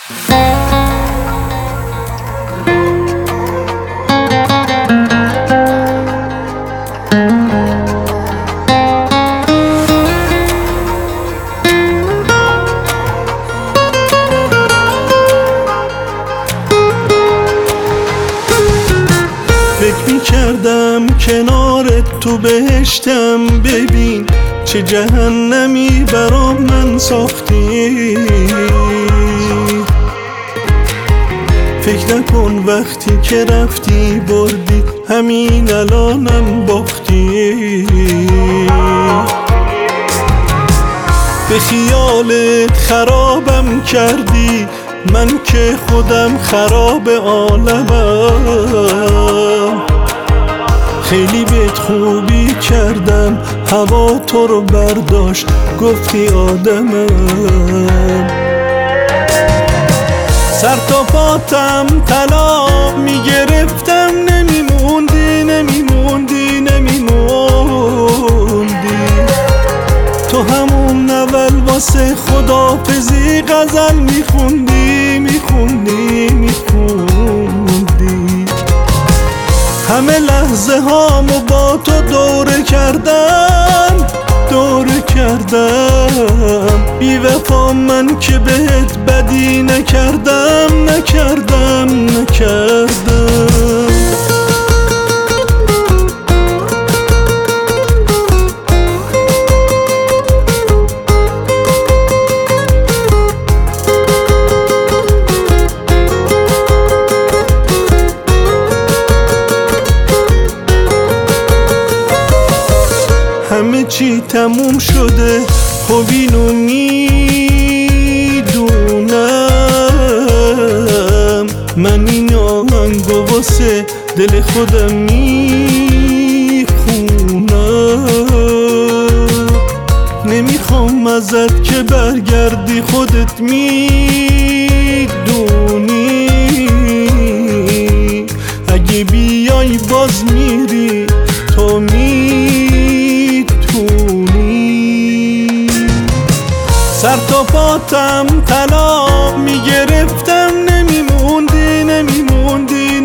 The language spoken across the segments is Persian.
فکر می‌کردم کنارت تو بهشتم، ببین چه جهنمی برام من ساختی. فکر نکن وقتی که رفتی بردی، همین الانم باختی. به خیالت خرابم کردی، من که خودم خراب عالمم. خیلی بهت خوبی کردم، هوا تو رو برداشت گفتی آدمم. سر تا پاتم طلا میگرفتم، نمیموندی نمیموندی نمیموندی. تو همون اول واسه خداحافظی غزل میخوندی میخوندی میخوندی. همه لحظه هامو با تو دوره کردم دوره کردم. بی وفا من که بهت بدی نکردم نکردم نکردم. همه چی تموم شده، خب اینو میدونم. من این آهنگو واسه دل خودم میخونم. نمیخوام ازت که برگردی، خودت میدونی. اگه بیای باز میری تو سر تا پاتم طلا میگرفتم، نمیموندی نمیموندی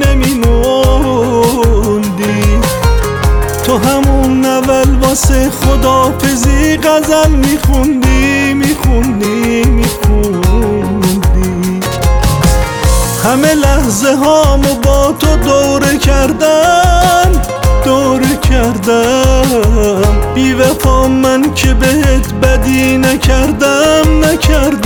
نمیموندی. تو همون اول واسه خداحافظی غزل میخوندی میخوندی میخوندی. همه لحظه هامو با تو دوره کردم دوره کردم. بی وفا من که بهت بدی نکردم نکردم.